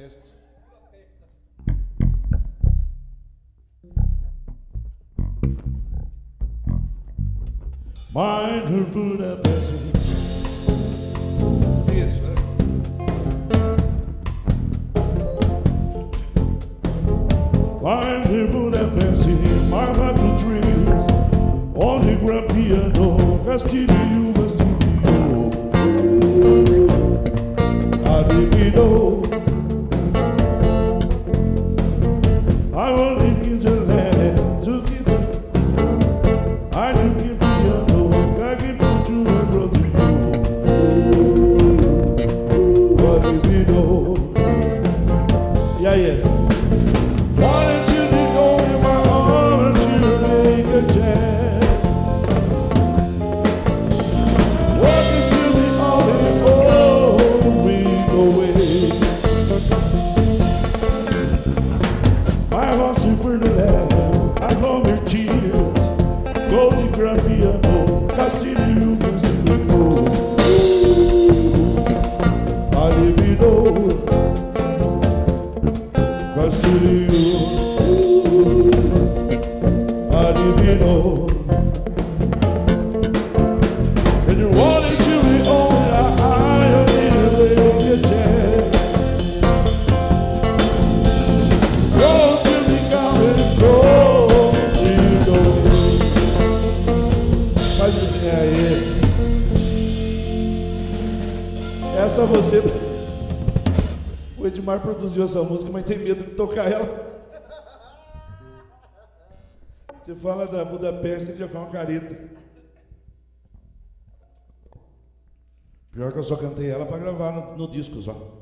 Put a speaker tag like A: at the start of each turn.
A: Budapeste.
B: Mind Budapest.
A: Isso, né?
B: Mind Budapest, my heart to dreams. On the grand piano, Castillo, Castillo. Adivinho. I want to get your land to get it. I do get piano, I get to you and brother you. Adivinho. Yeah, yeah. Wanted to be going in my arms to make a chance. Walking to the only road we go in. My heart's super to that. I love your tears. Go to grand piano, Castillo, Castillo. Adivinho. Castillo, Adivinho. And you wanted to be only I didn't make a chance. Go to the garden, go, you know. Faz assim aí. Essa você. O Edmar produziu essa música, mas tem medo de tocar ela. Você fala da Budapeste, ele já faz uma careta. Pior que eu só cantei ela para gravar no disco só.